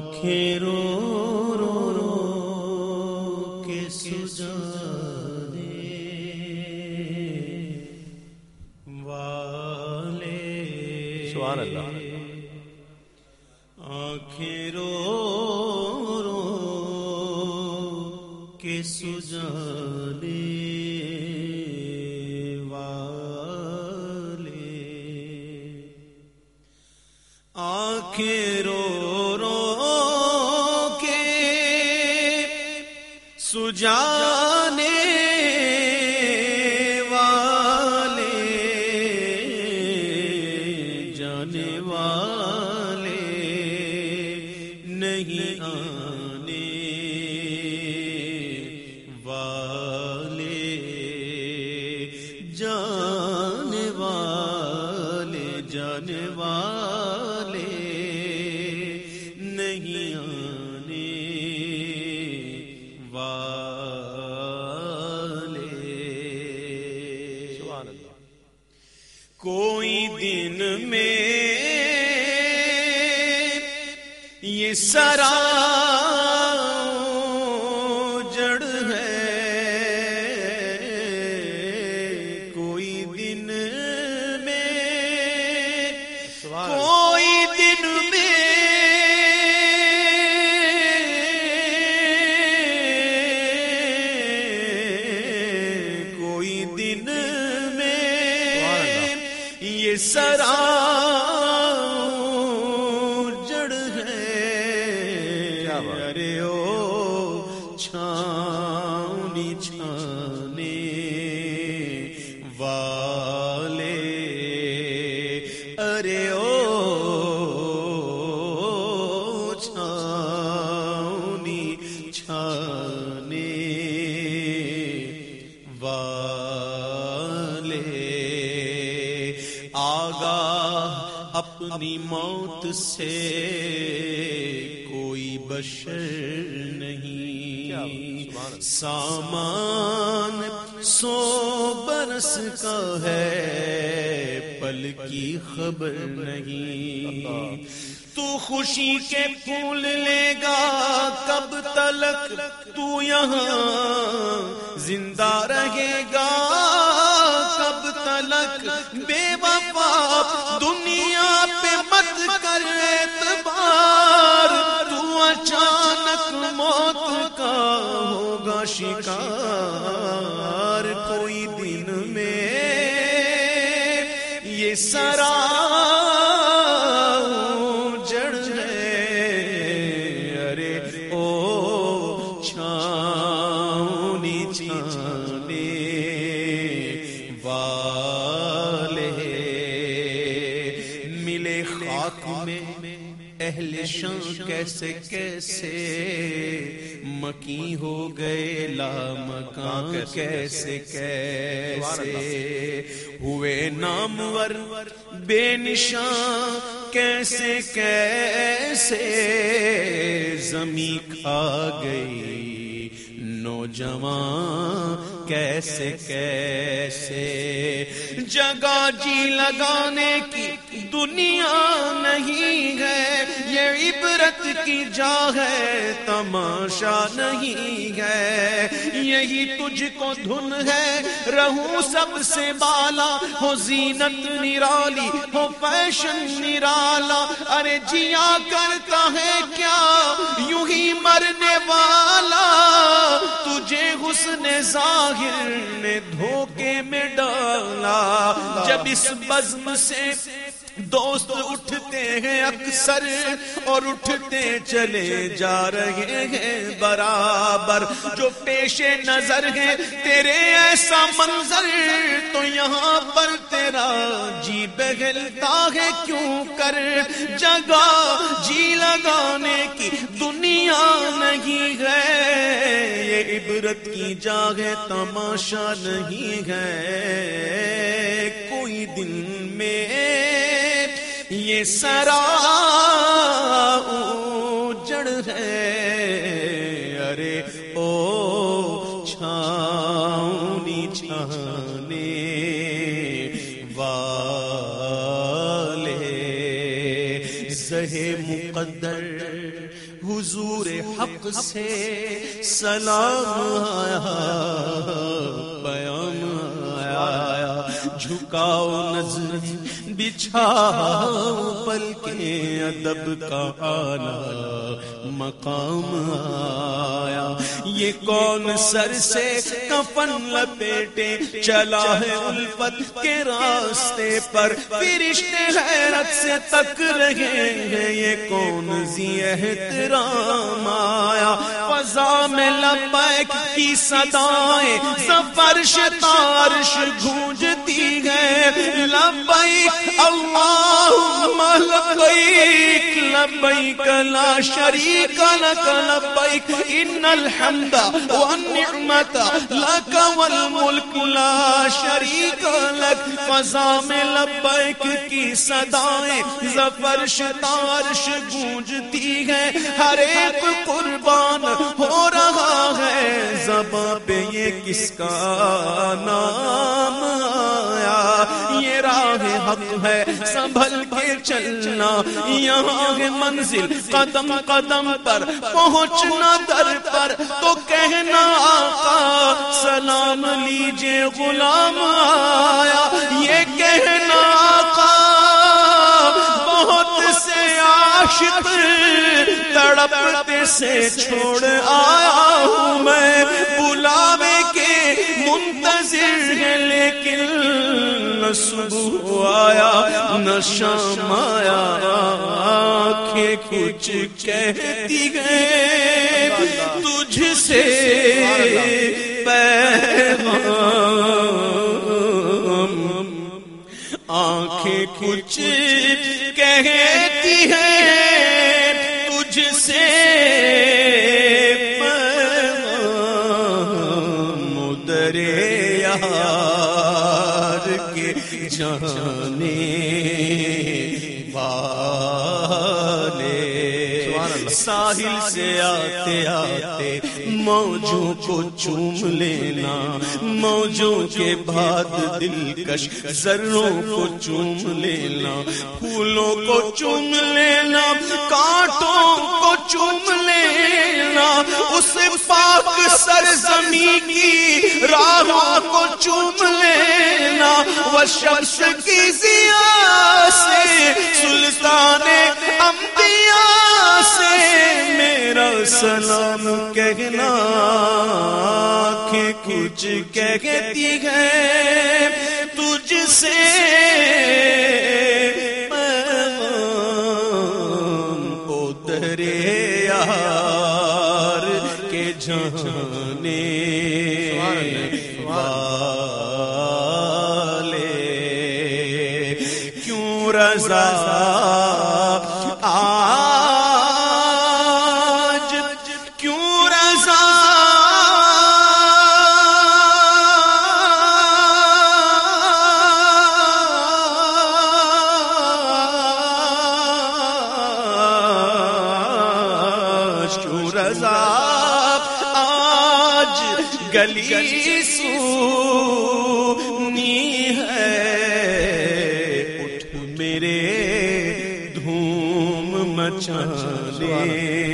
آنکھیں رو رو رو کے سجانے والے، سبحان اللہ، آنکھیں رو رو کے سجانے والے، آنکھیں رو رو کے سجانے والے، جانے والے نہیں آنے والے، جانے والے، جانے والے نہیں آنے والے۔ سبحان اللہ۔ کوئی دن میں یہ سرا جڑ ہے، کوئی دن میں، کوئی دن میں کوئی دن میں یہ سرا جڑ ہے، ارے او چھاؤنی چھانے والے، ارے او چھاؤنی چھانے والے، آگاہ اپنی موت سے کوئی بشر نہیں، سامان 100 برس کا ہے، پل کی خبر نہیں، تو خوشی کے پھول لے گا کب تلک، تو یہاں زندہ رہے گا کب تلک، بے وفا دنیا پہ مت کر اعتبار، تو اچانک موت کا ہوگا شکار، کوئی دن میں یہ سرا جڑ ہے، ارے او چھاؤنی چھانے والے، ملے خاک میں اہل شان کیسے کیسے، مکی ہو گئے لامکان کیسے کیسے، ہوئے نامور بے نشان کیسے کیسے، زمین کھا گئی نوجوان کیسے کیسے، جگہ جی لگانے کی دنیا نہیں ہے، یہ عبرت کی جا ہے تماشا نہیں ہے، یہی تجھ کو دھن ہے رہوں سب سے بالا، ہو زینت نرالی ہو فیشن نرالا، ارے جیا کرتا ہے کیا یوں ہی مرنے والا، تجھے حسن ظاہر نے دھوکے میں ڈالا، جب اس بزم سے دوست اٹھتے ہیں اکثر اور اٹھتے چلے جا رہے ہیں برابر، جو پیش نظر ہے تیرے ایسا منظر، تو یہاں پر تیرا جی بہلتا ہے کیوں کر، جگہ جی لگانے کی دنیا نہیں ہے، یہ عبرت کی جا ہے تماشا نہیں ہے، کوئی دل میں یہ سرا جڑ ہے، ارے او چھاؤنی چھانے والے، زہ مقدر حضور حق سے سلام آیا، پیام آیا، جھکاؤ نظریں بچھاؤ پلکیں ادب کا اعلیٰ مقام آیا۔ یہ کون سر سے کفن لپیٹے چلا ہے الفت کے راستے پر، فرشتے حیرت سے تک رہے ہیں، یہ کون ذی احترام آیا۔ فضا میں لبیک کی صدائیں زفرش تارش گونجتی ہیں، لبیک اللہم لبیک، لبیک لا شریک لک لبیک، ان الحمد والنعمت لک والملک لا شریک لک۔ فضا میں لبیک کی صدائیں زفرش تارش گونجتی ہیں، ہر ایک قربان ہو رہا ہے، زباں پہ یہ کس کا نام آیا۔ یہ راہ حق ہے سنبھل کے چلنا، یہاں ہے منزل قدم قدم پر، پہنچنا در پر تو کہنا آقا سلام لیجئے غلام آیا۔ یہ کہنا آقا بہت سے عاشق تڑپتے سے چھوڑ آیا ہوں میں، بلاوے کے منتظر ہے لیکن نہ صبح آیا نہ شام آیا، آنکھیں کچھ کہتی ہیں تجھ سے پیغام، آنکھیں کچھ کہتی ہیں تجھ سے پیغام، در یار کے جانے والے، ساحل سے آتے آتے موجوں کو چوم لینا، موجوں کے بعد دلکش ذروں کو چوم لینا، پھولوں کو چوم لینا، کانٹوں کو چوم لینا، اس پاک سرزمین کی راہوں کو چوم لینا، وہ شمس کی ضیاء سے سلطان انبیاء سے میرا سلام کہنا، آنکھیں کچھ کہتی ہیں تجھ سے پیغام، او درے یار کے جانے والے، کیوں رضا گلی سونی ہے، اٹھ میرے دھوم مچانے